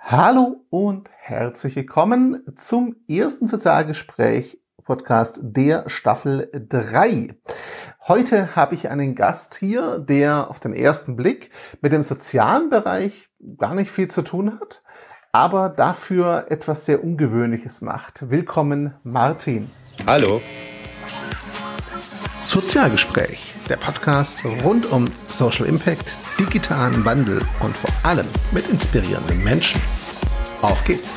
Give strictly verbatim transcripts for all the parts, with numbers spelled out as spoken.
Hallo und herzlich willkommen zum ersten Sozialgespräch-Podcast der Staffel drei. Heute habe ich einen Gast hier, der auf den ersten Blick mit dem sozialen Bereich gar nicht viel zu tun hat, aber dafür etwas sehr Ungewöhnliches macht. Willkommen, Martin. Hallo. Sozialgespräch, der Podcast rund um Social Impact, digitalen Wandel und vor allem mit inspirierenden Menschen. Auf geht's!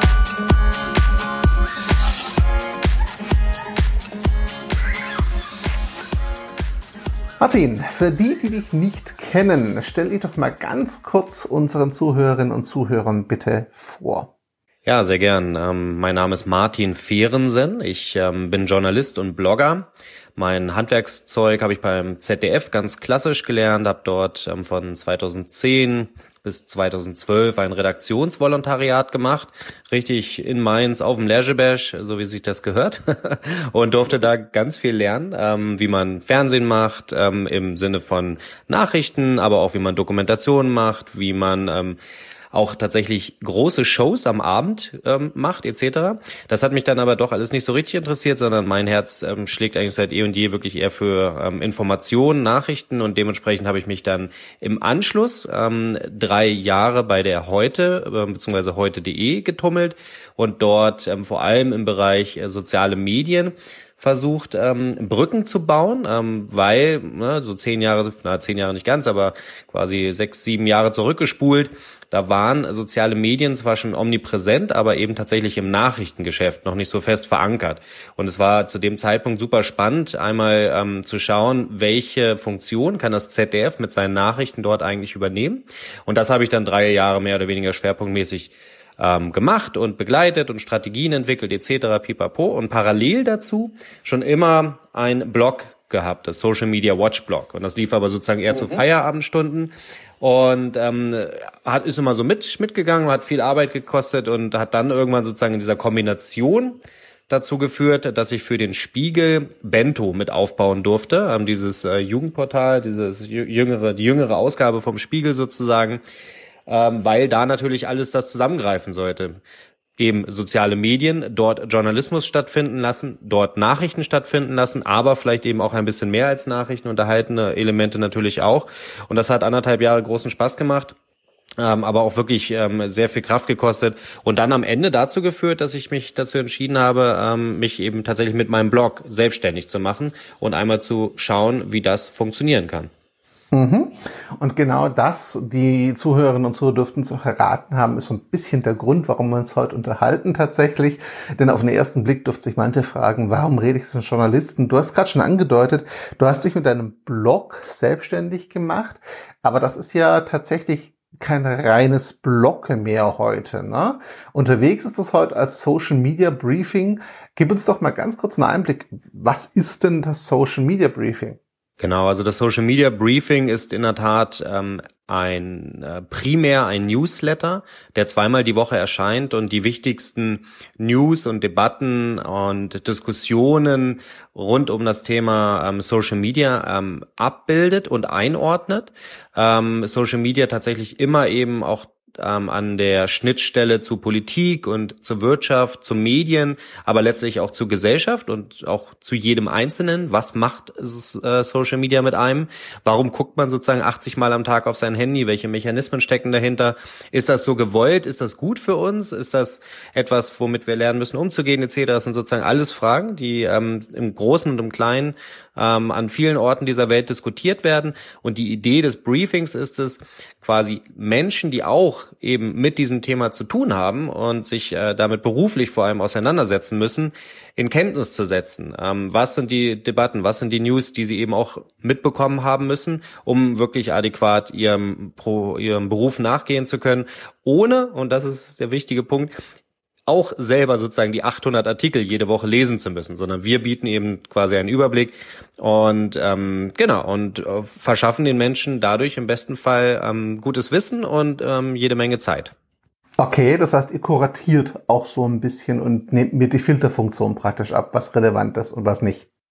Martin, für die, die dich nicht kennen, stell dich doch mal ganz kurz unseren Zuhörerinnen und Zuhörern bitte vor. Ja, sehr gern. Ähm, mein Name ist Martin Fehrensen. Ich ähm, bin Journalist und Blogger. Mein Handwerkszeug habe ich beim Z D F ganz klassisch gelernt, habe dort ähm, von zweitausendzehn bis zweitausendzwölf ein Redaktionsvolontariat gemacht, richtig in Mainz auf dem Lerschebash, so wie sich das gehört, und durfte da ganz viel lernen, ähm, wie man Fernsehen macht, ähm, im Sinne von Nachrichten, aber auch wie man Dokumentationen macht, wie man ähm, auch tatsächlich große Shows am Abend ähm, macht et cetera. Das hat mich dann aber doch alles nicht so richtig interessiert, sondern mein Herz ähm, schlägt eigentlich seit eh und je wirklich eher für ähm, Informationen, Nachrichten, und dementsprechend habe ich mich dann im Anschluss ähm, drei Jahre bei der Heute äh, bzw. heute punkt de getummelt und dort ähm, vor allem im Bereich äh, soziale Medien versucht, ähm, Brücken zu bauen, ähm, weil ne, so zehn Jahre, na zehn Jahre nicht ganz, aber quasi sechs, sieben Jahre zurückgespult, da waren soziale Medien zwar schon omnipräsent, aber eben tatsächlich im Nachrichtengeschäft noch nicht so fest verankert. Und es war zu dem Zeitpunkt super spannend, einmal ähm, zu schauen, welche Funktion kann das Z D F mit seinen Nachrichten dort eigentlich übernehmen. Und das habe ich dann drei Jahre mehr oder weniger schwerpunktmäßig ähm, gemacht und begleitet und Strategien entwickelt et cetera pipapo. Und parallel dazu schon immer ein Blog gehabt, das Social Media Watch Blog. Und das lief aber sozusagen eher mhm. zu Feierabendstunden. Und ähm, hat ist immer so mit mitgegangen, hat viel Arbeit gekostet und hat dann irgendwann sozusagen in dieser Kombination dazu geführt, dass ich für den Spiegel Bento mit aufbauen durfte, ähm, dieses äh, Jugendportal, dieses jüngere, die jüngere Ausgabe vom Spiegel sozusagen, ähm, weil da natürlich alles das zusammengreifen sollte. Eben soziale Medien, dort Journalismus stattfinden lassen, dort Nachrichten stattfinden lassen, aber vielleicht eben auch ein bisschen mehr als Nachrichten, unterhaltene Elemente natürlich auch. Und das hat anderthalb Jahre großen Spaß gemacht, ähm, aber auch wirklich ähm, sehr viel Kraft gekostet und dann am Ende dazu geführt, dass ich mich dazu entschieden habe, ähm, mich eben tatsächlich mit meinem Blog selbstständig zu machen und einmal zu schauen, wie das funktionieren kann. Mhm. Und genau das, die Zuhörerinnen und Zuhörer dürften es auch erraten haben, ist so ein bisschen der Grund, warum wir uns heute unterhalten tatsächlich. Denn auf den ersten Blick dürfte sich manche fragen, warum rede ich jetzt mit Journalisten? Du hast gerade schon angedeutet, du hast dich mit deinem Blog selbstständig gemacht, aber das ist ja tatsächlich kein reines Blog mehr heute, ne? Unterwegs ist das heute als Social Media Briefing. Gib uns doch mal ganz kurz einen Einblick. Was ist denn das Social Media Briefing? Genau, also das Social Media Briefing ist in der Tat ähm, ein äh, primär ein Newsletter, der zweimal die Woche erscheint und die wichtigsten News und Debatten und Diskussionen rund um das Thema ähm, Social Media ähm, abbildet und einordnet. Ähm, Social Media tatsächlich immer eben auch ähm, an der Schnittstelle zu Politik und zur Wirtschaft, zu Medien, aber letztlich auch zur Gesellschaft und auch zu jedem Einzelnen. Was macht äh, Social Media mit einem? Warum guckt man sozusagen achtzig Mal am Tag auf sein Handy? Welche Mechanismen stecken dahinter? Ist das so gewollt? Ist das gut für uns? Ist das etwas, womit wir lernen müssen, umzugehen et cetera? Das sind sozusagen alles Fragen, die ähm, im Großen und im Kleinen ähm, an vielen Orten dieser Welt diskutiert werden. Und die Idee des Briefings ist es, quasi Menschen, die auch eben mit diesem Thema zu tun haben und sich äh, damit beruflich vor allem auseinandersetzen müssen, in Kenntnis zu setzen. Ähm, was sind die Debatten, was sind die News, die sie eben auch mitbekommen haben müssen, um wirklich adäquat ihrem, Pro, ihrem Beruf nachgehen zu können, ohne, und das ist der wichtige Punkt, auch selber sozusagen die achthundert Artikel jede Woche lesen zu müssen, sondern wir bieten eben quasi einen Überblick und ähm, genau und äh, verschaffen den Menschen dadurch im besten Fall ähm, gutes Wissen und ähm, jede Menge Zeit. Okay, das heißt, ihr kuratiert auch so ein bisschen und nehmt mir die Filterfunktion praktisch ab, was relevant ist und was nicht.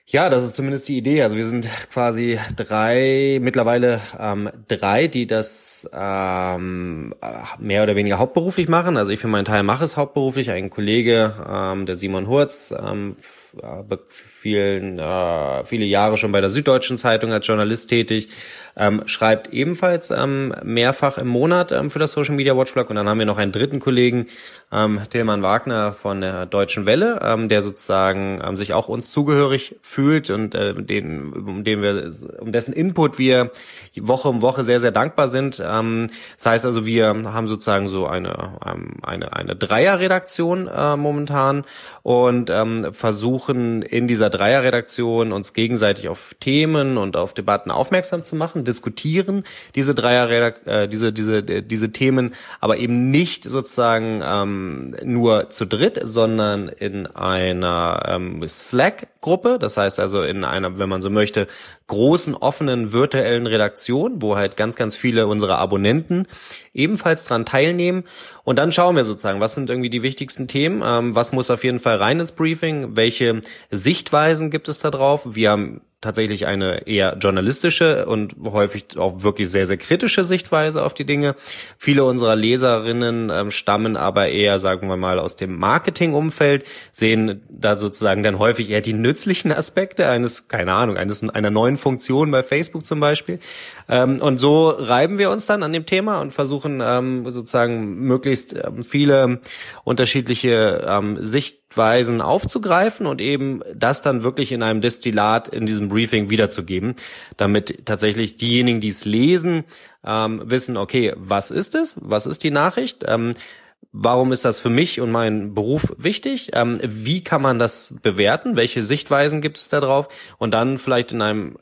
Ja, das ist zumindest die Idee. Also wir sind quasi drei, mittlerweile ähm, drei, die das ähm, mehr oder weniger hauptberuflich machen. Also ich für meinen Teil mache es hauptberuflich. Ein Kollege, ähm, der Simon Hurz, ähm, vielen, äh, viele Jahre schon bei der Süddeutschen Zeitung als Journalist tätig, ähm, schreibt ebenfalls ähm, mehrfach im Monat ähm, für das Social Media Watch Blog. Und dann haben wir noch einen dritten Kollegen, ähm, Tilman Wagner von der Deutschen Welle, ähm, der sozusagen ähm, sich auch uns zugehörig fühlt und äh, den, um den wir, um dessen Input wir Woche um Woche sehr, sehr dankbar sind. Ähm, das heißt also, wir haben sozusagen so eine ähm, eine eine Dreierredaktion äh, momentan und ähm, versuchen in dieser Dreierredaktion uns gegenseitig auf Themen und auf Debatten aufmerksam zu machen, diskutieren diese Dreierredak äh, diese diese diese Themen, aber eben nicht sozusagen ähm, nur zu dritt, sondern in einer ähm, Slack-Gruppe, das heißt also in einer, wenn man so möchte, großen, offenen, virtuellen Redaktion, wo halt ganz, ganz viele unserer Abonnenten ebenfalls dran teilnehmen. Und dann schauen wir sozusagen, was sind irgendwie die wichtigsten Themen, ähm, was muss auf jeden Fall rein ins Briefing, welche Sichtweisen gibt es da drauf. Wir haben tatsächlich eine eher journalistische und häufig auch wirklich sehr, sehr kritische Sichtweise auf die Dinge. Viele unserer Leserinnen ähm, stammen aber eher, sagen wir mal, aus dem Marketingumfeld, sehen da sozusagen dann häufig eher die nützlichen Aspekte eines, keine Ahnung, eines einer neuen Funktion bei Facebook zum Beispiel. Ähm, und so reiben wir uns dann an dem Thema und versuchen ähm, sozusagen möglichst ähm, viele unterschiedliche ähm, Sichtweisen aufzugreifen und eben das dann wirklich in einem Destillat in diesem Briefing wiederzugeben, damit tatsächlich diejenigen, die es lesen, ähm, wissen, okay, was ist es? Was ist die Nachricht? Ähm, warum ist das für mich und meinen Beruf wichtig? Ähm, wie kann man das bewerten? Welche Sichtweisen gibt es da drauf? Und dann vielleicht in einem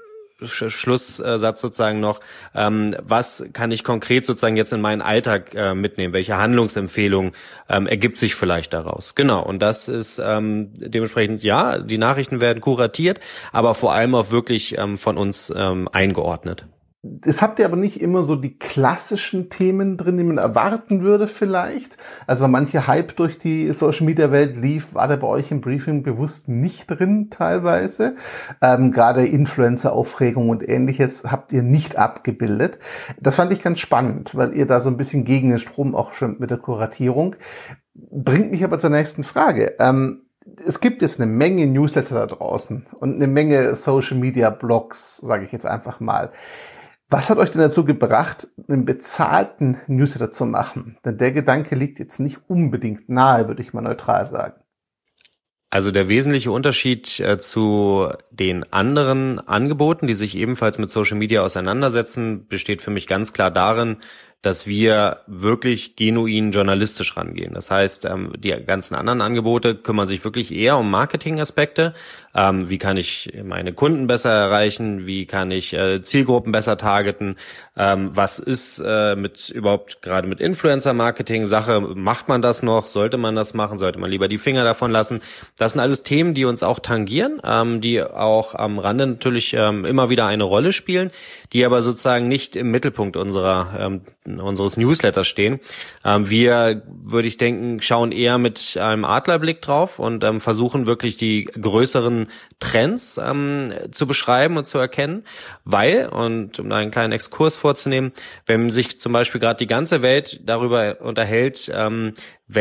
Schlusssatz sozusagen noch, ähm, was kann ich konkret sozusagen jetzt in meinen Alltag äh, mitnehmen? Welche Handlungsempfehlung ähm, ergibt sich vielleicht daraus? Genau, und das ist ähm, dementsprechend, ja, die Nachrichten werden kuratiert, aber vor allem auch wirklich ähm, von uns ähm, eingeordnet. Es habt ihr aber nicht immer so die klassischen Themen drin, die man erwarten würde vielleicht. Also manche Hype durch die Social-Media-Welt lief, war da bei euch im Briefing bewusst nicht drin teilweise. Ähm, gerade Influencer-Aufregung und Ähnliches habt ihr nicht abgebildet. Das fand ich ganz spannend, weil ihr da so ein bisschen gegen den Strom auch schon mit der Kuratierung. Bringt mich aber zur nächsten Frage. Ähm, Es gibt jetzt eine Menge Newsletter da draußen und eine Menge Social-Media-Blogs, sage ich jetzt einfach mal. Was hat euch denn dazu gebracht, einen bezahlten Newsletter zu machen? Denn der Gedanke liegt jetzt nicht unbedingt nahe, würde ich mal neutral sagen. Also der wesentliche Unterschied äh, zu den anderen Angeboten, die sich ebenfalls mit Social Media auseinandersetzen, besteht für mich ganz klar darin, dass wir wirklich genuin journalistisch rangehen. Das heißt, ähm, die ganzen anderen Angebote kümmern sich wirklich eher um Marketingaspekte. Ähm, wie kann ich meine Kunden besser erreichen? Wie kann ich äh, Zielgruppen besser targeten? Ähm, was ist äh, mit überhaupt gerade mit Influencer-Marketing Sache? Macht man das noch? Sollte man das machen? Sollte man lieber die Finger davon lassen? Das sind alles Themen, die uns auch tangieren, ähm, die auch am Rande natürlich ähm, immer wieder eine Rolle spielen, die aber sozusagen nicht im Mittelpunkt unserer ähm, unseres Newsletters stehen. Ähm, wir, würde ich denken, schauen eher mit einem Adlerblick drauf und ähm, versuchen wirklich die größeren Trends ähm, zu beschreiben und zu erkennen, weil, und um da einen kleinen Exkurs vorzunehmen, wenn sich zum Beispiel gerade die ganze Welt darüber unterhält, ähm,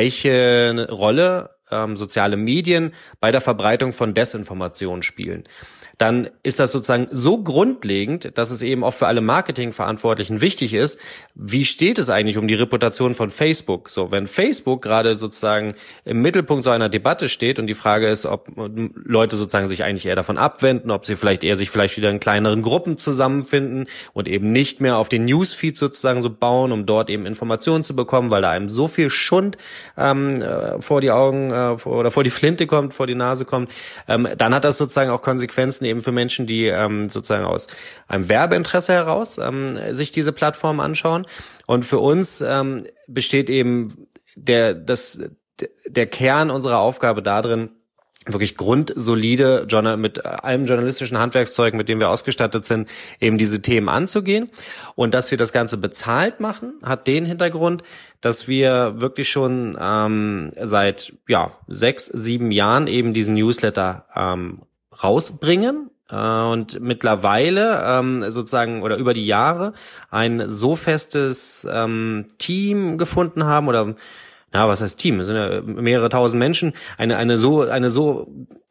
welche Rolle ähm, soziale Medien bei der Verbreitung von Desinformation spielen, dann ist das sozusagen so grundlegend, dass es eben auch für alle Marketingverantwortlichen wichtig ist, wie steht es eigentlich um die Reputation von Facebook? So, wenn Facebook gerade sozusagen im Mittelpunkt so einer Debatte steht und die Frage ist, ob Leute sozusagen sich eigentlich eher davon abwenden, ob sie vielleicht eher sich vielleicht wieder in kleineren Gruppen zusammenfinden und eben nicht mehr auf den Newsfeed sozusagen so bauen, um dort eben Informationen zu bekommen, weil da einem so viel Schund ähm, vor die Augen äh, oder vor die Flinte kommt, vor die Nase kommt, ähm, dann hat das sozusagen auch Konsequenzen eben für Menschen, die ähm, sozusagen aus einem Werbeinteresse heraus ähm, sich diese Plattform anschauen. Und für uns ähm, besteht eben der das der Kern unserer Aufgabe darin, wirklich grundsolide Journal mit allem journalistischen Handwerkszeug, mit dem wir ausgestattet sind, eben diese Themen anzugehen. Und dass wir das Ganze bezahlt machen, hat den Hintergrund, dass wir wirklich schon ähm, seit ja sechs, sieben Jahren eben diesen Newsletter ähm, rausbringen. Und mittlerweile ähm, sozusagen oder über die Jahre ein so festes ähm, Team gefunden haben oder na was heißt Team? Es sind ja mehrere tausend Menschen. Eine eine so eine so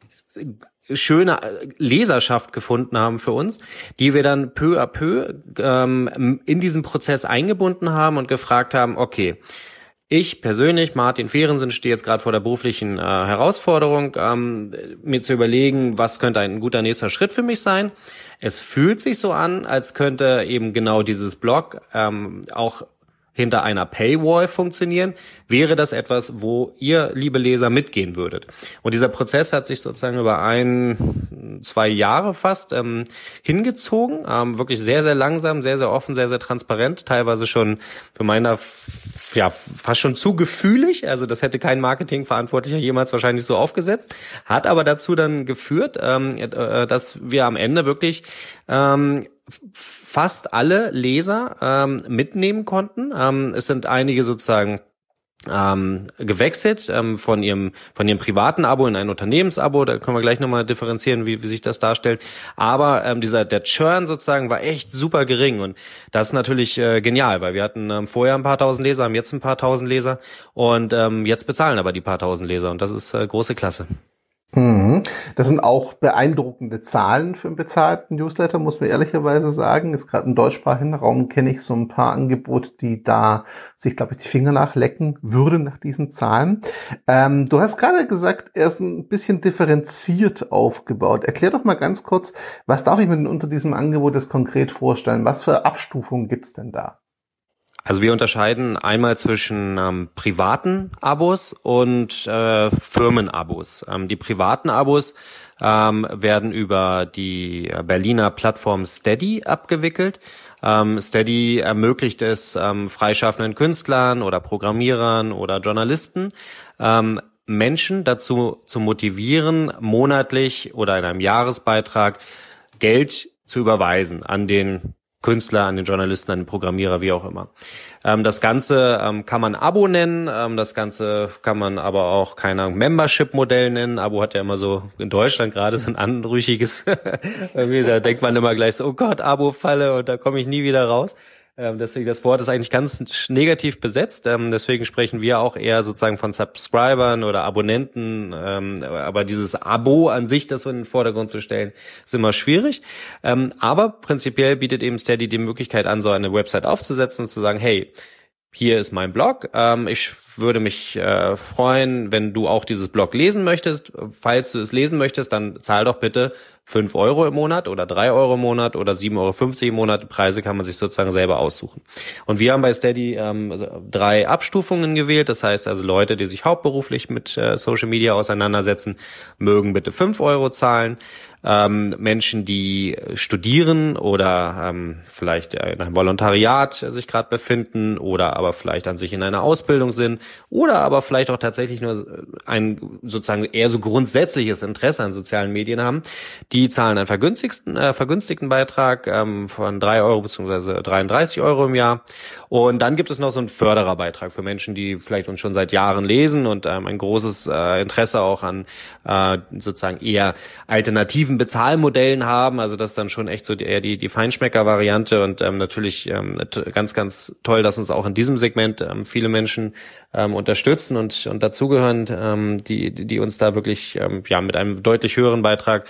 schöne Leserschaft gefunden haben für uns, die wir dann peu à peu ähm, in diesen Prozess eingebunden haben und gefragt haben: Okay, ich persönlich, Martin Fehrensen, stehe jetzt gerade vor der beruflichen äh, Herausforderung, ähm, mir zu überlegen, was könnte ein guter nächster Schritt für mich sein. Es fühlt sich so an, als könnte eben genau dieses Blog ähm, auch hinter einer Paywall funktionieren. Wäre das etwas, wo ihr, liebe Leser, mitgehen würdet? Und dieser Prozess hat sich sozusagen über ein, zwei Jahre fast ähm, hingezogen. Ähm, wirklich sehr, sehr langsam, sehr, sehr offen, sehr, sehr transparent. Teilweise schon für meiner, ja, fast schon zu gefühlig. Also das hätte kein Marketingverantwortlicher jemals wahrscheinlich so aufgesetzt. Hat aber dazu dann geführt, ähm, äh, dass wir am Ende wirklich ähm, fast alle Leser ähm, mitnehmen konnten. Ähm, es sind einige sozusagen ähm, gewechselt ähm, von ihrem von ihrem privaten Abo in ein Unternehmensabo. Da können wir gleich nochmal differenzieren, wie, wie sich das darstellt. Aber ähm, dieser der Churn sozusagen war echt super gering und das ist natürlich äh, genial, weil wir hatten ähm, vorher ein paar tausend Leser, haben jetzt ein paar tausend Leser und ähm, jetzt bezahlen aber die paar tausend Leser und das ist äh, große Klasse. Das sind auch beeindruckende Zahlen für einen bezahlten Newsletter, muss man ehrlicherweise sagen. Ist gerade im deutschsprachigen Raum kenne ich so ein paar Angebote, die da sich, glaube ich, die Finger nachlecken würden nach diesen Zahlen. Ähm, du hast gerade gesagt, er ist ein bisschen differenziert aufgebaut. Erklär doch mal ganz kurz, was darf ich mir denn unter diesem Angebot jetzt konkret vorstellen? Was für Abstufungen gibt's denn da? Also wir unterscheiden einmal zwischen ähm, privaten Abos und äh, Firmenabos. Ähm, die privaten Abos ähm, werden über die Berliner Plattform Steady abgewickelt. Ähm, Steady ermöglicht es ähm, freischaffenden Künstlern oder Programmierern oder Journalisten, ähm, Menschen dazu zu motivieren, monatlich oder in einem Jahresbeitrag Geld zu überweisen an den Künstler, an den Journalisten, an den Programmierer, wie auch immer. Ähm, das Ganze ähm, kann man Abo nennen, ähm, das Ganze kann man aber auch, keine Ahnung, Membership-Modell nennen. Abo hat ja immer so in Deutschland gerade so ein anrüchiges, da denkt man immer gleich so, oh Gott, Abo-Falle und da komme ich nie wieder raus. Ähm, deswegen, das Wort ist eigentlich ganz negativ besetzt. Ähm, deswegen sprechen wir auch eher sozusagen von Subscribern oder Abonnenten. Ähm, aber dieses Abo an sich, das so in den Vordergrund zu stellen, ist immer schwierig. Ähm, aber prinzipiell bietet eben Steady die Möglichkeit an, so eine Website aufzusetzen und zu sagen, hey, hier ist mein Blog. Ähm, ich würde mich äh, freuen, wenn du auch dieses Blog lesen möchtest. Falls du es lesen möchtest, dann zahl doch bitte fünf Euro im Monat oder drei Euro im Monat oder sieben Euro fünfzig im Monat. Die Preise kann man sich sozusagen selber aussuchen. Und wir haben bei Steady ähm, drei Abstufungen gewählt. Das heißt also, Leute, die sich hauptberuflich mit äh, Social Media auseinandersetzen, mögen bitte fünf Euro zahlen. Ähm, Menschen, die studieren oder ähm, vielleicht in einem Volontariat sich gerade befinden oder aber vielleicht an sich in einer Ausbildung sind oder aber vielleicht auch tatsächlich nur ein sozusagen eher so grundsätzliches Interesse an sozialen Medien haben, die zahlen einen vergünstigten, äh, vergünstigten Beitrag ähm, von drei Euro beziehungsweise dreiunddreißig Euro im Jahr. Und dann gibt es noch so einen Fördererbeitrag für Menschen, die vielleicht uns schon seit Jahren lesen und ähm, ein großes äh, Interesse auch an äh, sozusagen eher alternativen Bezahlmodellen haben, also das ist dann schon echt so die, eher die, die Feinschmecker-Variante und ähm, natürlich ähm, ganz, ganz toll, dass uns auch in diesem Segment ähm, viele Menschen ähm, unterstützen und, und dazugehören, ähm, die, die uns da wirklich ähm, ja mit einem deutlich höheren Beitrag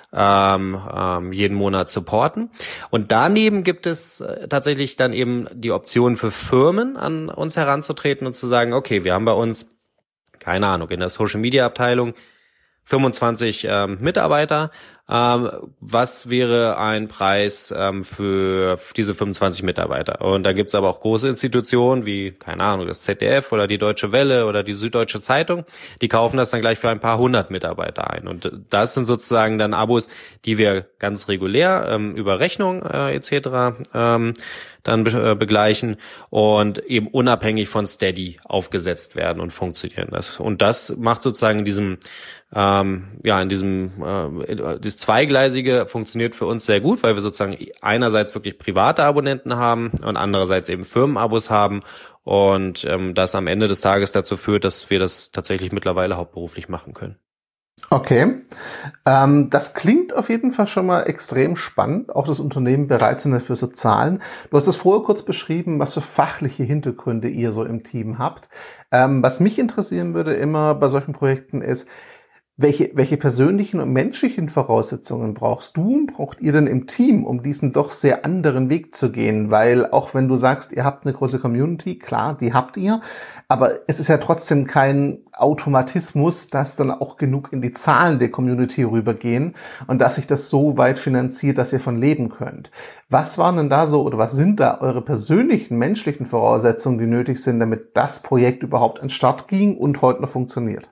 ähm, ähm, jeden Monat supporten. Und daneben gibt es äh, tatsächlich dann eben die Option für Firmen, an uns heranzutreten und zu sagen, okay, wir haben bei uns, keine Ahnung, in der Social-Media-Abteilung fünfundzwanzig ähm, Mitarbeiter. Ähm, was wäre ein Preis ähm, für diese fünfundzwanzig Mitarbeiter? Und da gibt's aber auch große Institutionen wie, keine Ahnung, das Z D F oder die Deutsche Welle oder die Süddeutsche Zeitung, die kaufen das dann gleich für ein paar hundert Mitarbeiter ein. Und das sind sozusagen dann Abos, die wir ganz regulär ähm, über Rechnung äh, et cetera ähm, dann be- äh, begleichen und eben unabhängig von Steady aufgesetzt werden und funktionieren. Das, und das macht sozusagen in diesem ähm, ja in diesem äh, das Zweigleisige funktioniert für uns sehr gut, weil wir sozusagen einerseits wirklich private Abonnenten haben und andererseits eben Firmenabos haben und ähm, das am Ende des Tages dazu führt, dass wir das tatsächlich mittlerweile hauptberuflich machen können. Okay, ähm, das klingt auf jeden Fall schon mal extrem spannend, auch das Unternehmen bereit sind dafür zu zahlen. Du hast es vorher kurz beschrieben, was für fachliche Hintergründe ihr so im Team habt. Ähm, was mich interessieren würde immer bei solchen Projekten ist, welche, welche persönlichen und menschlichen Voraussetzungen brauchst du, braucht ihr denn im Team, um diesen doch sehr anderen Weg zu gehen? Weil auch wenn du sagst, ihr habt eine große Community, klar, die habt ihr, aber es ist ja trotzdem kein Automatismus, dass dann auch genug in die Zahlen der Community rübergehen und dass sich das so weit finanziert, dass ihr von leben könnt. Was waren denn da so oder was sind da eure persönlichen menschlichen Voraussetzungen, die nötig sind, damit das Projekt überhaupt an den Start ging und heute noch funktioniert?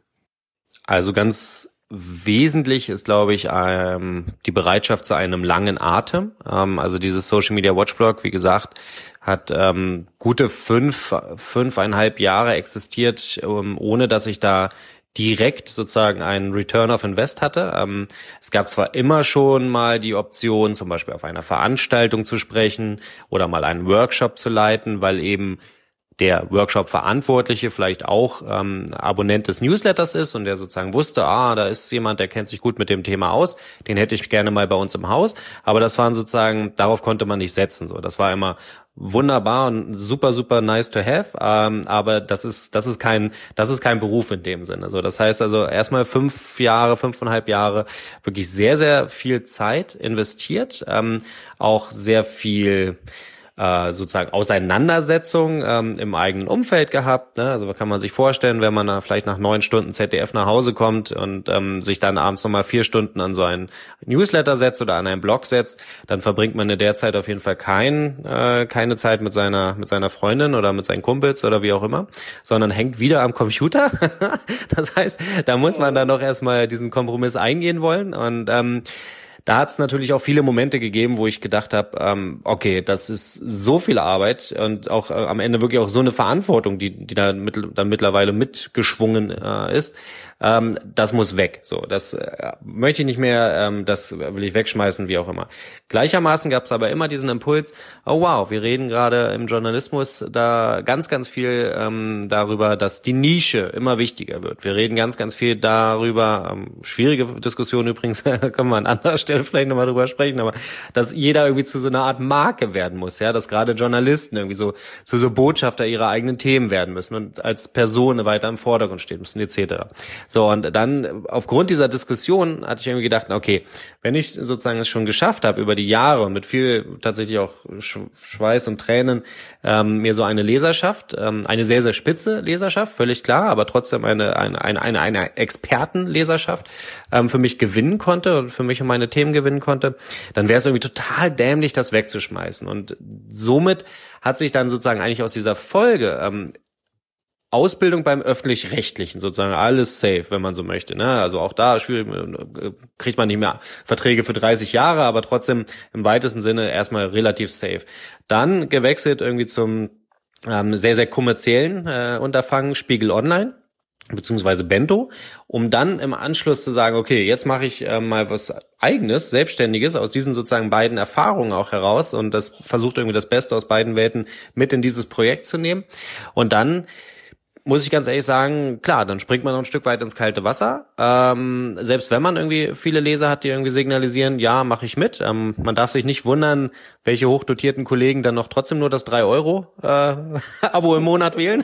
Also ganz wesentlich ist, glaube ich, ähm, die Bereitschaft zu einem langen Atem. Ähm, also dieses Social Media Watchblog, wie gesagt, hat ähm, gute fünf, fünfeinhalb Jahre existiert, ähm, ohne dass ich da direkt sozusagen einen Return of Invest hatte. Ähm, es gab zwar immer schon mal die Option, zum Beispiel auf einer Veranstaltung zu sprechen oder mal einen Workshop zu leiten, weil eben der Workshop-Verantwortliche vielleicht auch ähm, Abonnent des Newsletters ist und der sozusagen wusste, ah, da ist jemand, der kennt sich gut mit dem Thema aus, den hätte ich gerne mal bei uns im Haus. Aber das waren sozusagen, darauf konnte man nicht setzen. So, das war immer wunderbar und super, super nice to have. Ähm, aber das ist, das ist kein, das ist kein Beruf in dem Sinne. So, das heißt also erstmal fünf Jahre, fünfeinhalb Jahre wirklich sehr, sehr viel Zeit investiert, ähm, auch sehr viel äh, sozusagen Auseinandersetzung ähm, im eigenen Umfeld gehabt. Ne? Also kann man sich vorstellen, wenn man da vielleicht nach neun Stunden Z D F nach Hause kommt und ähm, sich dann abends nochmal vier Stunden an so einen Newsletter setzt oder an einen Blog setzt, dann verbringt man in der Zeit auf jeden Fall kein, äh, keine Zeit mit seiner mit seiner Freundin oder mit seinen Kumpels oder wie auch immer, sondern hängt wieder am Computer. Das heißt, da muss man dann noch erstmal diesen Kompromiss eingehen wollen und ähm, da hat es natürlich auch viele Momente gegeben, wo ich gedacht habe, ähm, okay, das ist so viel Arbeit und auch äh, am Ende wirklich auch so eine Verantwortung, die die da mit, dann mittlerweile mitgeschwungen äh, ist. Ähm, das muss weg. So, das äh, möchte ich nicht mehr, ähm, das will ich wegschmeißen, wie auch immer. Gleichermaßen gab es aber immer diesen Impuls, oh wow, wir reden gerade im Journalismus da ganz, ganz viel ähm, darüber, dass die Nische immer wichtiger wird. Wir reden ganz, ganz viel darüber, ähm, schwierige Diskussion übrigens, können wir an anderer Stelle vielleicht nochmal drüber sprechen, aber dass jeder irgendwie zu so einer Art Marke werden muss, ja, dass gerade Journalisten irgendwie so zu so Botschafter ihrer eigenen Themen werden müssen und als Person weiter im Vordergrund stehen müssen, et cetera. So, und dann aufgrund dieser Diskussion hatte ich irgendwie gedacht, okay, wenn ich sozusagen es schon geschafft habe, über die Jahre mit viel tatsächlich auch Schweiß und Tränen ähm, mir so eine Leserschaft, ähm, eine sehr, sehr spitze Leserschaft, völlig klar, aber trotzdem eine eine eine eine, eine Expertenleserschaft ähm, für mich gewinnen konnte und für mich und meine Themen gewinnen konnte, dann wäre es irgendwie total dämlich, das wegzuschmeißen. Und somit hat sich dann sozusagen eigentlich aus dieser Folge ähm, Ausbildung beim Öffentlich-Rechtlichen, sozusagen alles safe, wenn man so möchte. Ne? Also auch da schwierig, kriegt man nicht mehr Verträge für dreißig Jahre, aber trotzdem im weitesten Sinne erstmal relativ safe. Dann gewechselt irgendwie zum ähm, sehr, sehr kommerziellen äh, Unterfangen Spiegel Online, beziehungsweise Bento, um dann im Anschluss zu sagen, okay, jetzt mache ich äh, mal was Eigenes, Selbstständiges aus diesen sozusagen beiden Erfahrungen auch heraus und das versucht irgendwie das Beste aus beiden Welten mit in dieses Projekt zu nehmen. Und dann muss ich ganz ehrlich sagen, klar, dann springt man noch ein Stück weit ins kalte Wasser. Ähm, selbst wenn man irgendwie viele Leser hat, die irgendwie signalisieren, ja, mache ich mit. Ähm, man darf sich nicht wundern, welche hochdotierten Kollegen dann noch trotzdem nur das drei Euro äh, Abo im Monat wählen.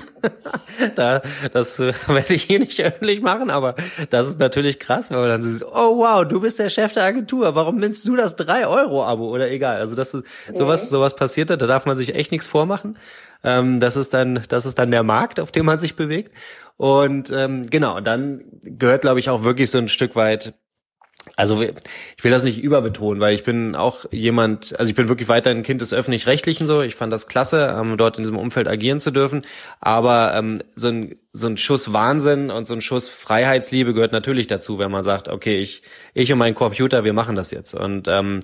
da, das äh, werde ich hier nicht öffentlich machen, aber das ist natürlich krass, wenn man dann so sieht, oh wow, du bist der Chef der Agentur, warum nimmst du das drei Euro Abo oder egal. Also das ist, sowas, sowas passiert, da darf man sich echt nichts vormachen. Ähm, das ist dann, das ist dann der Markt, auf dem man sich bewegt. Und ähm, genau, dann gehört, glaube ich, auch wirklich so ein Stück weit, also ich will das nicht überbetonen, weil ich bin auch jemand, also ich bin wirklich weiterhin ein Kind des Öffentlich-Rechtlichen so. Ich fand das klasse, ähm, dort in diesem Umfeld agieren zu dürfen. Aber ähm, so ein so ein Schuss Wahnsinn und so ein Schuss Freiheitsliebe gehört natürlich dazu, wenn man sagt, okay, ich ich und mein Computer, wir machen das jetzt. Und ähm,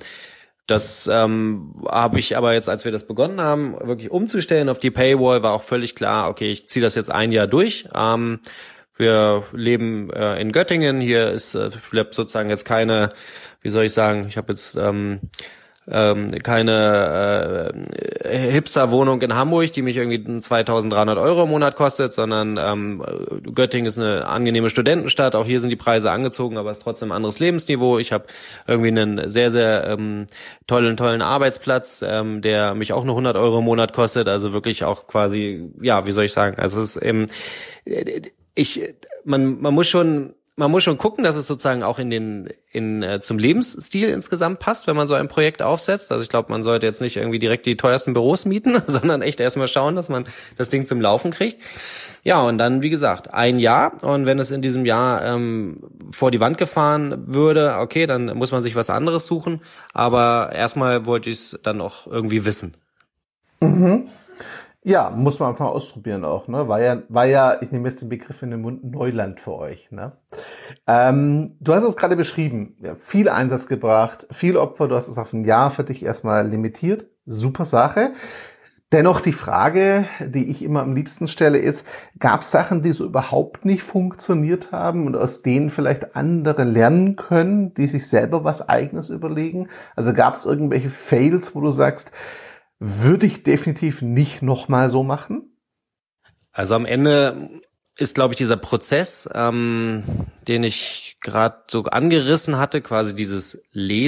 Das ähm, habe ich aber jetzt, als wir das begonnen haben, wirklich umzustellen auf die Paywall, war auch völlig klar, okay, ich ziehe das jetzt ein Jahr durch. Ähm, wir leben äh, in Göttingen, hier ist äh, sozusagen jetzt keine, wie soll ich sagen, ich habe jetzt ähm, ähm, keine äh, Hipster-Wohnung in Hamburg, die mich irgendwie zweitausenddreihundert Euro im Monat kostet, sondern ähm, Göttingen ist eine angenehme Studentenstadt. Auch hier sind die Preise angezogen, aber es ist trotzdem ein anderes Lebensniveau. Ich habe irgendwie einen sehr, sehr ähm, tollen, tollen Arbeitsplatz, ähm, der mich auch nur hundert Euro im Monat kostet. Also wirklich auch quasi, ja, wie soll ich sagen? Also es ist eben, ich, man, man muss schon Man muss schon gucken, dass es sozusagen auch in den in äh, zum Lebensstil insgesamt passt, wenn man so ein Projekt aufsetzt. Also ich glaube, man sollte jetzt nicht irgendwie direkt die teuersten Büros mieten, sondern echt erstmal schauen, dass man das Ding zum Laufen kriegt. Ja, und dann, wie gesagt, ein Jahr. Und wenn es in diesem Jahr ähm, vor die Wand gefahren würde, okay, dann muss man sich was anderes suchen. Aber erstmal wollte ich es dann auch irgendwie wissen. Mhm. Ja, muss man einfach mal ausprobieren auch, ne? War ja, war ja, ich nehme jetzt den Begriff in den Mund, Neuland für euch, ne? Ähm, du hast es gerade beschrieben, ja, viel Einsatz gebracht, viel Opfer, du hast es auf ein Jahr für dich erstmal limitiert. Super Sache. Dennoch die Frage, die ich immer am liebsten stelle, ist, gab es Sachen, die so überhaupt nicht funktioniert haben und aus denen vielleicht andere lernen können, die sich selber was Eigenes überlegen? Also gab es irgendwelche Fails, wo du sagst, würde ich definitiv nicht nochmal so machen? Also am Ende ist, glaube ich, dieser Prozess, ähm, den ich gerade so angerissen hatte, quasi dieses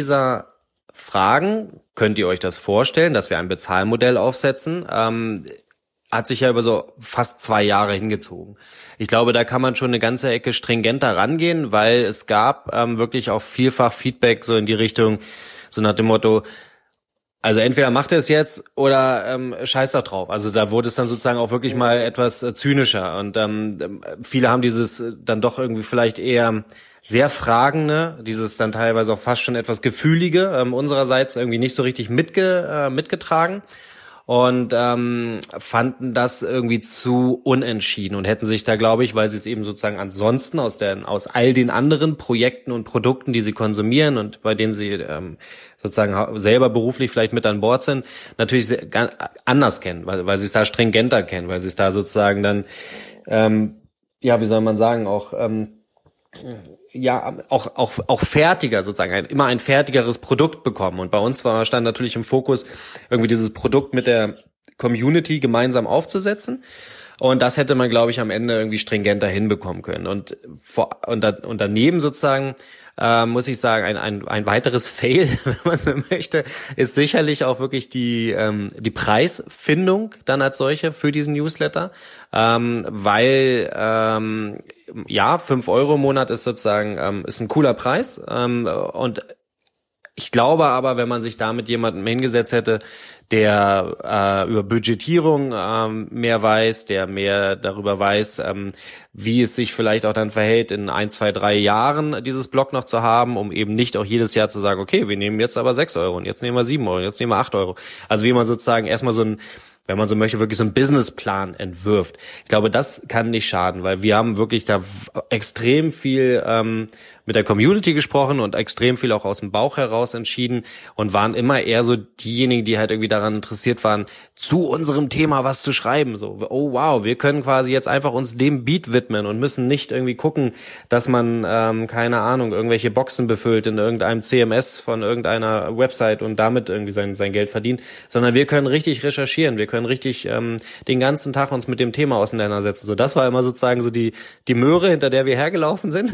Leserfragen, könnt ihr euch das vorstellen, dass wir ein Bezahlmodell aufsetzen, ähm, hat sich ja über so fast zwei Jahre hingezogen. Ich glaube, da kann man schon eine ganze Ecke stringenter rangehen, weil es gab ähm, wirklich auch vielfach Feedback so in die Richtung, so nach dem Motto, also entweder macht er es jetzt oder ähm, scheiß doch drauf. Also da wurde es dann sozusagen auch wirklich mal etwas äh, zynischer. Und ähm, viele haben dieses äh, dann doch irgendwie vielleicht eher sehr Fragende, dieses dann teilweise auch fast schon etwas Gefühlige ähm, unsererseits irgendwie nicht so richtig mitge äh, mitgetragen. Und ähm, fanden das irgendwie zu unentschieden und hätten sich da, glaube ich, weil sie es eben sozusagen ansonsten aus der aus all den anderen Projekten und Produkten, die sie konsumieren und bei denen sie ähm, sozusagen selber beruflich vielleicht mit an Bord sind, natürlich sehr, ganz anders kennen, weil, weil sie es da stringenter kennen, weil sie es da sozusagen dann, ähm, ja, wie soll man sagen, auch ähm, ja, auch, auch, auch fertiger sozusagen, ein, immer ein fertigeres Produkt bekommen. Und bei uns war, stand natürlich im Fokus, irgendwie dieses Produkt mit der Community gemeinsam aufzusetzen. Und das hätte man, glaube ich, am Ende irgendwie stringenter hinbekommen können. Und, vor, und, da, und daneben sozusagen, äh, muss ich sagen, ein, ein, ein weiteres Fail, wenn man so möchte, ist sicherlich auch wirklich die, ähm, die Preisfindung dann als solche für diesen Newsletter. Ähm, weil, ähm, ja, fünf Euro im Monat ist sozusagen, ähm, ist ein cooler Preis. Ähm, und ich glaube aber, wenn man sich da mit jemandem hingesetzt hätte, der äh, über Budgetierung ähm, mehr weiß, der mehr darüber weiß, ähm, wie es sich vielleicht auch dann verhält, in ein, zwei, drei Jahren dieses Blog noch zu haben, um eben nicht auch jedes Jahr zu sagen, okay, wir nehmen jetzt aber sechs Euro und jetzt nehmen wir sieben Euro, jetzt nehmen wir acht Euro. Also wie man sozusagen erstmal so ein, wenn man so möchte, wirklich so einen Businessplan entwirft. Ich glaube, das kann nicht schaden, weil wir haben wirklich da extrem viel ähm, mit der Community gesprochen und extrem viel auch aus dem Bauch heraus entschieden und waren immer eher so diejenigen, die halt irgendwie daran interessiert waren, zu unserem Thema was zu schreiben. So, oh wow, wir können quasi jetzt einfach uns dem Beat widmen und müssen nicht irgendwie gucken, dass man, ähm, keine Ahnung, irgendwelche Boxen befüllt in irgendeinem C M S von irgendeiner Website und damit irgendwie sein, sein Geld verdient, sondern wir können richtig recherchieren, wir können können richtig ähm, den ganzen Tag uns mit dem Thema auseinandersetzen. So, das war immer sozusagen so die die Möhre, hinter der wir hergelaufen sind.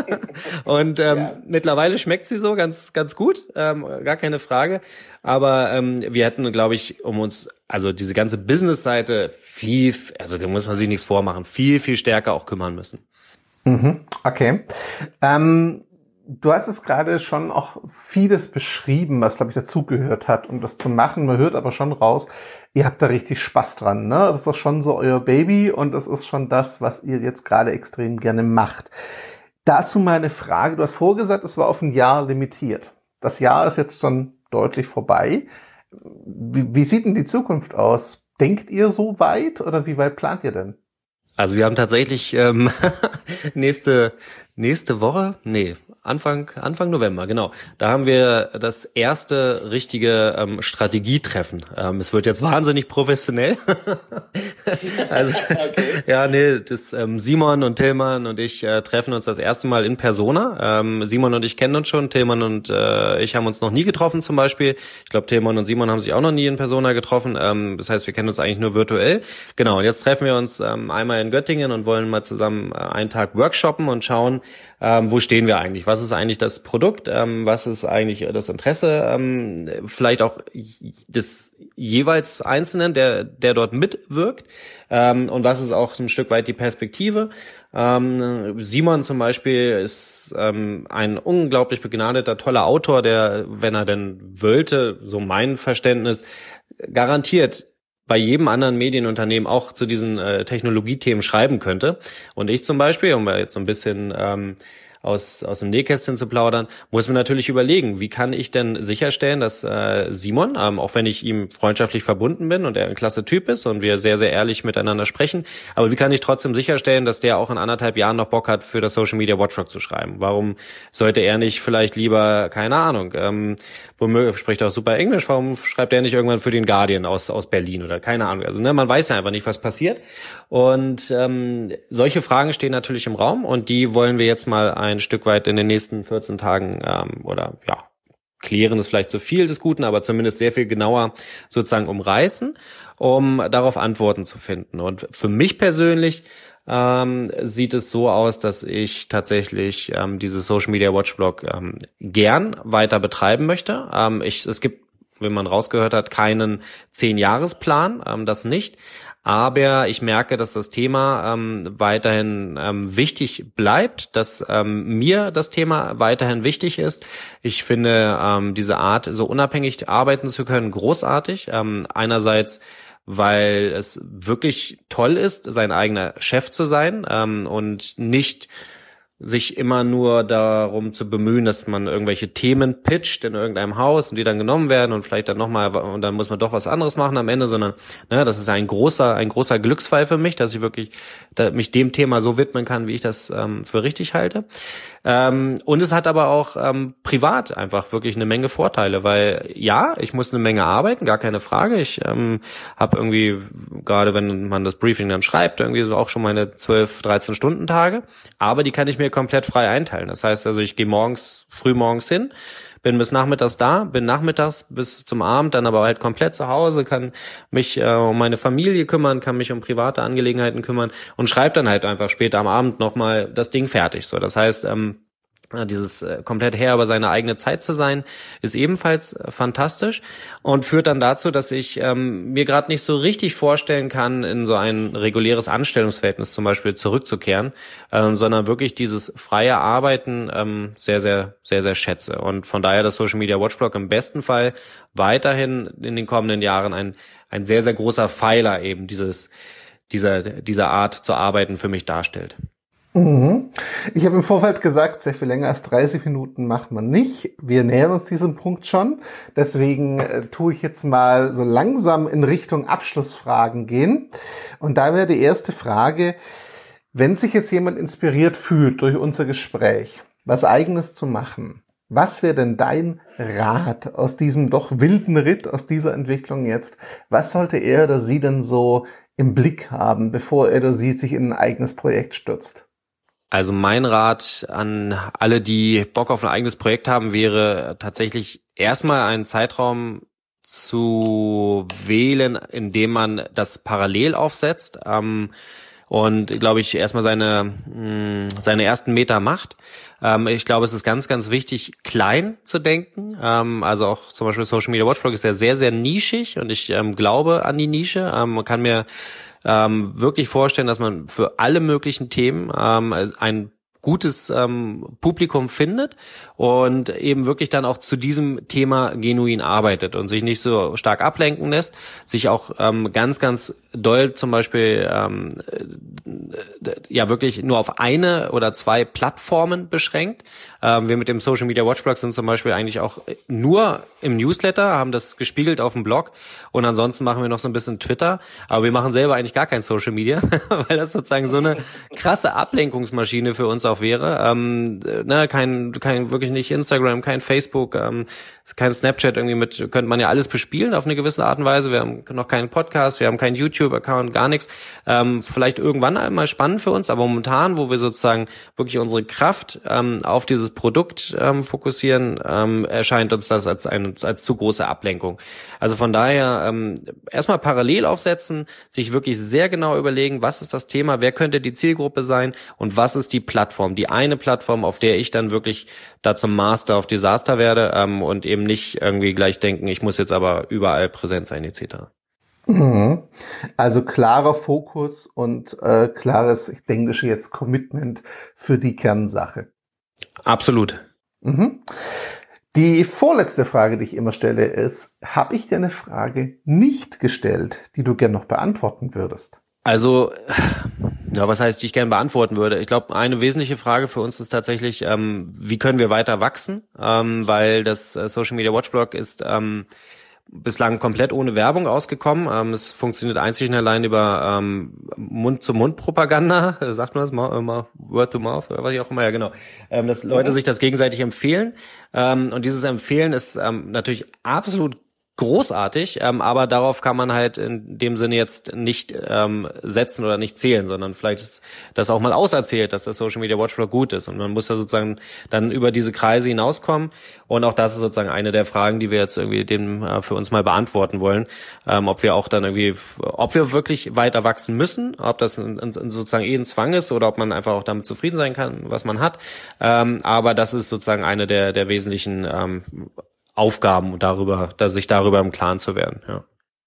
Und ähm, ja. Mittlerweile schmeckt sie so ganz ganz gut, ähm, gar keine Frage. Aber ähm, wir hätten, glaube ich, um uns, also diese ganze Business-Seite viel, also da muss man sich nichts vormachen, viel viel stärker auch kümmern müssen. Mhm, okay. Ähm Du hast es gerade schon auch vieles beschrieben, was, glaube ich, dazugehört hat, um das zu machen. Man hört aber schon raus, ihr habt da richtig Spaß dran, ne? Das ist doch schon so euer Baby und das ist schon das, was ihr jetzt gerade extrem gerne macht. Dazu meine Frage. Du hast vorgesagt, es war auf ein Jahr limitiert. Das Jahr ist jetzt schon deutlich vorbei. Wie, wie sieht denn die Zukunft aus? Denkt ihr so weit oder wie weit plant ihr denn? Also wir haben tatsächlich ähm, nächste nächste Woche, nee, Anfang Anfang November, genau. Da haben wir das erste richtige ähm, Strategietreffen. Ähm, es wird jetzt wahnsinnig professionell. also, okay. Ja, nee, das ähm, Simon und Tillmann und ich äh, treffen uns das erste Mal in Persona. Ähm, Simon und ich kennen uns schon, Tillmann und äh, ich haben uns noch nie getroffen zum Beispiel. Ich glaube, Tillmann und Simon haben sich auch noch nie in Persona getroffen. Ähm, das heißt, wir kennen uns eigentlich nur virtuell. Genau, und jetzt treffen wir uns ähm, einmal in Göttingen und wollen mal zusammen äh, einen Tag workshoppen und schauen, ähm, wo stehen wir eigentlich? Was ist eigentlich das Produkt? Ähm, was ist eigentlich das Interesse? Ähm, vielleicht auch des jeweils Einzelnen, der der dort mitwirkt. Ähm, und was ist auch ein Stück weit die Perspektive? Ähm, Simon zum Beispiel ist ähm, ein unglaublich begnadeter, toller Autor, der, wenn er denn wollte, so mein Verständnis, garantiert bei jedem anderen Medienunternehmen auch zu diesen äh, Technologiethemen schreiben könnte. Und ich zum Beispiel, um jetzt so ein bisschen ähm, aus aus dem Nähkästchen zu plaudern, muss mir natürlich überlegen, wie kann ich denn sicherstellen, dass äh, Simon, ähm, auch wenn ich ihm freundschaftlich verbunden bin und er ein klasse Typ ist und wir sehr, sehr ehrlich miteinander sprechen, aber wie kann ich trotzdem sicherstellen, dass der auch in anderthalb Jahren noch Bock hat, für das Social Media Watchdog zu schreiben? Warum sollte er nicht vielleicht lieber, keine Ahnung, ähm, womöglich spricht er auch super Englisch, warum schreibt er nicht irgendwann für den Guardian aus aus Berlin oder keine Ahnung? Also ne, man weiß ja einfach nicht, was passiert. Und ähm, solche Fragen stehen natürlich im Raum und die wollen wir jetzt mal ein ein Stück weit in den nächsten vierzehn Tagen ähm, oder ja, klären ist vielleicht zu viel des Guten, aber zumindest sehr viel genauer sozusagen umreißen, um darauf Antworten zu finden. Und für mich persönlich ähm, sieht es so aus, dass ich tatsächlich ähm, dieses Social Media Watchblog ähm, gern weiter betreiben möchte. Ähm, ich, es gibt, wenn man rausgehört hat, keinen Zehn-Jahres-Plan, ähm, das nicht. Aber ich merke, dass das Thema ähm, weiterhin ähm, wichtig bleibt, dass ähm, mir das Thema weiterhin wichtig ist. Ich finde ähm, diese Art, so unabhängig arbeiten zu können, großartig. Ähm, einerseits, weil es wirklich toll ist, sein eigener Chef zu sein ähm, und nicht sich immer nur darum zu bemühen, dass man irgendwelche Themen pitcht in irgendeinem Haus und die dann genommen werden und vielleicht dann nochmal, und dann muss man doch was anderes machen am Ende, sondern ne, das ist ein großer, ein großer Glücksfall für mich, dass ich wirklich da, mich dem Thema so widmen kann, wie ich das ähm, für richtig halte. Ähm, und es hat aber auch ähm, privat einfach wirklich eine Menge Vorteile, weil ja, ich muss eine Menge arbeiten, gar keine Frage. Ich ähm, habe irgendwie, gerade wenn man das Briefing dann schreibt, irgendwie so auch schon meine zwölf, dreizehn Stunden Tage, aber die kann ich mir komplett frei einteilen. Das heißt also, ich gehe morgens, früh morgens hin, bin bis nachmittags da, bin nachmittags bis zum Abend dann aber halt komplett zu Hause, kann mich äh, um meine Familie kümmern, kann mich um private Angelegenheiten kümmern und schreibe dann halt einfach später am Abend nochmal das Ding fertig. So, das heißt, ähm, dieses äh, komplett Herr über seine eigene Zeit zu sein, ist ebenfalls äh, fantastisch und führt dann dazu, dass ich ähm, mir gerade nicht so richtig vorstellen kann, in so ein reguläres Anstellungsverhältnis zum Beispiel zurückzukehren, ähm, sondern wirklich dieses freie Arbeiten ähm, sehr, sehr, sehr, sehr schätze. Und von daher das Social Media Watchblog im besten Fall weiterhin in den kommenden Jahren ein ein sehr, sehr großer Pfeiler eben dieses dieser dieser Art zu arbeiten für mich darstellt. Mhm. Ich habe im Vorfeld gesagt, sehr viel länger als dreißig Minuten macht man nicht. Wir nähern uns diesem Punkt schon. Deswegen äh, tue ich jetzt mal so langsam in Richtung Abschlussfragen gehen. Und da wäre die erste Frage, wenn sich jetzt jemand inspiriert fühlt durch unser Gespräch, was Eigenes zu machen, was wäre denn dein Rat aus diesem doch wilden Ritt, aus dieser Entwicklung jetzt? Was sollte er oder sie denn so im Blick haben, bevor er oder sie sich in ein eigenes Projekt stürzt? Also mein Rat an alle, die Bock auf ein eigenes Projekt haben, wäre tatsächlich erstmal einen Zeitraum zu wählen, in dem man das parallel aufsetzt ähm, und, glaube ich, erstmal seine mh, seine ersten Meter macht. Ähm, ich glaube, es ist ganz, ganz wichtig, klein zu denken. Ähm, also auch zum Beispiel Social Media Watchblog ist ja sehr, sehr nischig und ich ähm, glaube an die Nische. Ähm, man kann mir Ähm, wirklich vorstellen, dass man für alle möglichen Themen ähm, ein gutes ähm, Publikum findet und eben wirklich dann auch zu diesem Thema genuin arbeitet und sich nicht so stark ablenken lässt, sich auch ähm, ganz, ganz doll zum Beispiel ähm, äh, ja wirklich nur auf eine oder zwei Plattformen beschränkt. Ähm, wir mit dem Social Media Watchblog sind zum Beispiel eigentlich auch nur im Newsletter, haben das gespiegelt auf dem Blog und ansonsten machen wir noch so ein bisschen Twitter, aber wir machen selber eigentlich gar kein Social Media, weil das sozusagen so eine krasse Ablenkungsmaschine für uns auch wäre. Ähm, ne, kein, kein, wirklich nicht Instagram, kein Facebook, ähm, kein Snapchat irgendwie mit, könnte man ja alles bespielen auf eine gewisse Art und Weise. Wir haben noch keinen Podcast, wir haben keinen YouTube-Account, gar nichts. Ähm, vielleicht irgendwann einmal spannend für uns, aber momentan, wo wir sozusagen wirklich unsere Kraft ähm, auf dieses Produkt ähm, fokussieren, ähm, erscheint uns das als eine, als zu große Ablenkung. Also von daher ähm, erstmal parallel aufsetzen, sich wirklich sehr genau überlegen, was ist das Thema, wer könnte die Zielgruppe sein und was ist die Plattform, die eine Plattform, auf der ich dann wirklich da zum Master of Disaster werde ähm, und eben nicht irgendwie gleich denken, ich muss jetzt aber überall präsent sein et cetera. Mhm. Also klarer Fokus und äh, klares, ich denke jetzt Commitment für die Kernsache. Absolut. Mhm. Die vorletzte Frage, die ich immer stelle, ist, habe ich dir eine Frage nicht gestellt, die du gern noch beantworten würdest? Also, ja, was heißt, die ich gerne beantworten würde? Ich glaube, eine wesentliche Frage für uns ist tatsächlich, ähm, wie können wir weiter wachsen? Ähm, weil das äh, Social Media Watchblog ist ähm, bislang komplett ohne Werbung ausgekommen. Ähm, es funktioniert einzig und allein über ähm, Mund-zu-Mund-Propaganda, sagt man das mal, immer Word to Mouth oder was auch immer, ja genau, ähm, dass Leute sich das gegenseitig empfehlen. Ähm, und dieses Empfehlen ist ähm, natürlich absolut großartig, ähm, aber darauf kann man halt in dem Sinne jetzt nicht ähm, setzen oder nicht zählen, sondern vielleicht ist das auch mal auserzählt, dass der Social Media Watchblog gut ist und man muss ja sozusagen dann über diese Kreise hinauskommen und auch das ist sozusagen eine der Fragen, die wir jetzt irgendwie dem äh, für uns mal beantworten wollen, ähm, ob wir auch dann irgendwie, ob wir wirklich weiter wachsen müssen, ob das in, in, sozusagen eh ein Zwang ist oder ob man einfach auch damit zufrieden sein kann, was man hat, ähm, aber das ist sozusagen eine der der wesentlichen ähm, Aufgaben und darüber, dass sich darüber im Klaren zu werden, ja.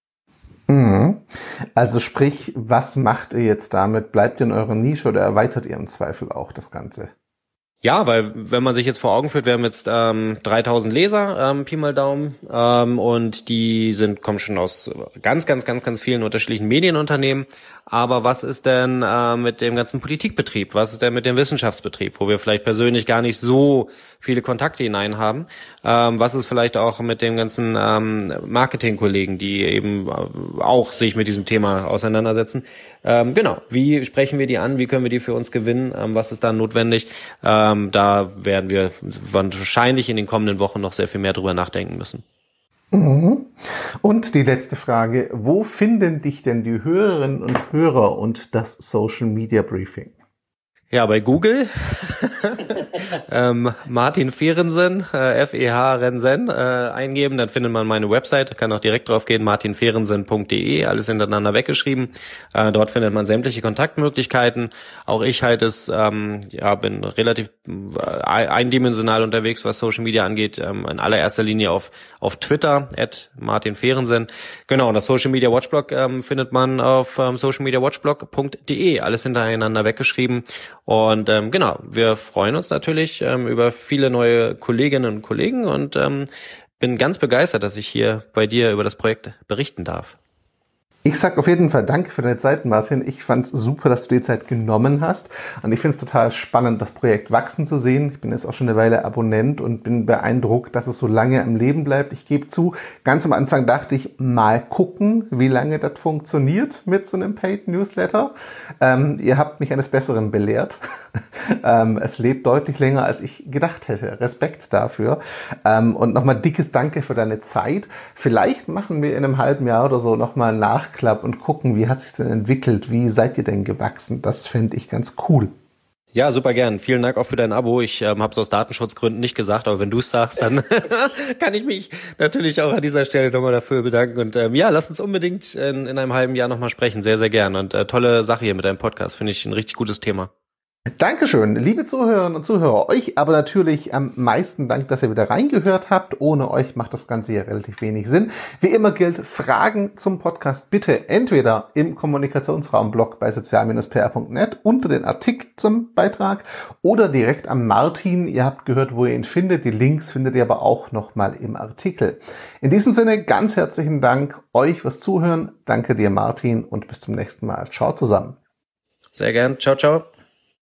Mhm. Also sprich, was macht ihr jetzt damit? Bleibt ihr in eurer Nische oder erweitert ihr im Zweifel auch das Ganze? Ja, weil wenn man sich jetzt vor Augen führt, wir haben jetzt ähm, dreitausend Leser, ähm, Pi mal Daumen, ähm, und die sind kommen schon aus ganz, ganz, ganz, ganz vielen unterschiedlichen Medienunternehmen. Aber was ist denn äh, mit dem ganzen Politikbetrieb? Was ist denn mit dem Wissenschaftsbetrieb, wo wir vielleicht persönlich gar nicht so viele Kontakte hinein haben? Ähm, was ist vielleicht auch mit den ganzen ähm, Marketingkollegen, die eben auch sich mit diesem Thema auseinandersetzen? Ähm, genau, wie sprechen wir die an? Wie können wir die für uns gewinnen? Ähm, was ist da notwendig? Ähm, da werden wir wahrscheinlich in den kommenden Wochen noch sehr viel mehr drüber nachdenken müssen. Mhm. Und die letzte Frage, wo finden dich denn die Hörerinnen und Hörer und das Social Media Briefing? Ja, bei Google ähm, Martin Fehrensen, äh, F E H Rensen, äh, eingeben, dann findet man meine Website, kann auch direkt drauf gehen, martin fehrensen punkt de, alles hintereinander weggeschrieben. Äh, dort findet man sämtliche Kontaktmöglichkeiten. Auch ich halt es, ähm, ja, bin relativ äh, eindimensional unterwegs, was Social Media angeht, ähm, in allererster Linie auf auf Twitter, at martin fehrensen. Genau, und das Social Media Watchblog ähm, findet man auf ähm, social media watchblog punkt de, alles hintereinander weggeschrieben. Und ähm, genau, wir freuen uns natürlich ähm, über viele neue Kolleginnen und Kollegen und ähm, bin ganz begeistert, dass ich hier bei dir über das Projekt berichten darf. Ich sag auf jeden Fall danke für deine Zeit, Martin. Ich fand's super, dass du die Zeit genommen hast. Und ich find's total spannend, das Projekt wachsen zu sehen. Ich bin jetzt auch schon eine Weile Abonnent und bin beeindruckt, dass es so lange am Leben bleibt. Ich gebe zu, ganz am Anfang dachte ich, mal gucken, wie lange das funktioniert mit so einem Paid Newsletter. Ähm, ihr habt mich eines Besseren belehrt. ähm, es lebt deutlich länger, als ich gedacht hätte. Respekt dafür. Ähm, und nochmal dickes Danke für deine Zeit. Vielleicht machen wir in einem halben Jahr oder so nochmal nach und gucken, wie hat sich denn entwickelt, wie seid ihr denn gewachsen? Das fände ich ganz cool. Ja, super gern. Vielen Dank auch für dein Abo. Ich ähm, habe es aus Datenschutzgründen nicht gesagt, aber wenn du es sagst, dann kann ich mich natürlich auch an dieser Stelle nochmal dafür bedanken. Und ähm, ja, lass uns unbedingt in, in einem halben Jahr nochmal sprechen. Sehr, sehr gern. Und äh, tolle Sache hier mit deinem Podcast. Finde ich ein richtig gutes Thema. Dankeschön, liebe Zuhörerinnen und Zuhörer. Euch aber natürlich am meisten Dank, dass ihr wieder reingehört habt. Ohne euch macht das Ganze hier relativ wenig Sinn. Wie immer gilt, Fragen zum Podcast bitte entweder im Kommunikationsraum-Blog bei sozial Bindestrich p r punkt net unter den Artikel zum Beitrag oder direkt am Martin. Ihr habt gehört, wo ihr ihn findet. Die Links findet ihr aber auch nochmal im Artikel. In diesem Sinne ganz herzlichen Dank euch fürs Zuhören. Danke dir, Martin, und bis zum nächsten Mal. Ciao zusammen. Sehr gern. Ciao, ciao.